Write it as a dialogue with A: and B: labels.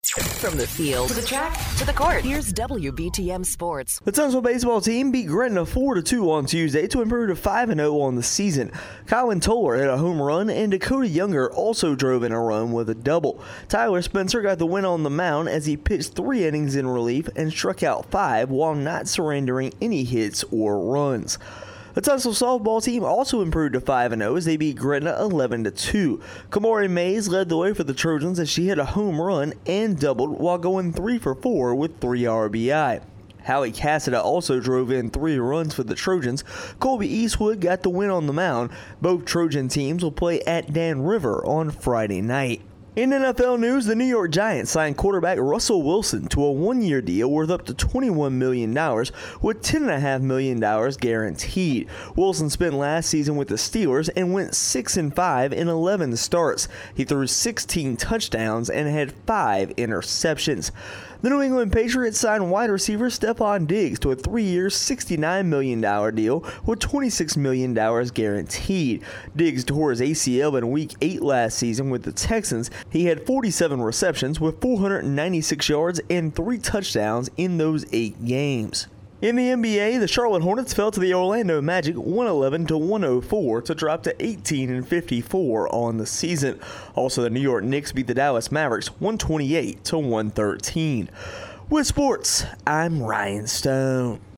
A: From the field to the track to the court, here's WBTM Sports.
B: The Tunstall baseball team beat Gretna 4-2 on Tuesday to improve to 5-0 on the season. Colin Toller hit a home run, and Dakota Younger also drove in a run with a double. Tyler Spencer got the win on the mound as he pitched 3 innings in relief and struck out 5 while not surrendering any hits or runs. The Tunstall softball team also improved to 5-0 as they beat Gretna 11-2. Kamari Mays led the way for the Trojans as she hit a home run and doubled while going 3 for 4 with 3 RBI. Howie Cassida also drove in 3 runs for the Trojans. Colby Eastwood got the win on the mound. Both Trojan teams will play at Dan River on Friday night. In NFL news, the New York Giants signed quarterback Russell Wilson to a 1-year deal worth up to $21 million with $10.5 million guaranteed. Wilson spent last season with the Steelers and went 6-5 in 11 starts. He threw 16 touchdowns and had 5 interceptions. The New England Patriots signed wide receiver Stephon Diggs to a 3-year, $69 million deal with $26 million guaranteed. Diggs tore his ACL in Week 8 last season with the Texans. He had 47 receptions with 496 yards and 3 touchdowns in those 8 games. In the NBA, the Charlotte Hornets fell to the Orlando Magic 111-104 to drop to 18-54 on the season. Also, the New York Knicks beat the Dallas Mavericks 128-113. With sports, I'm Ryan Stone.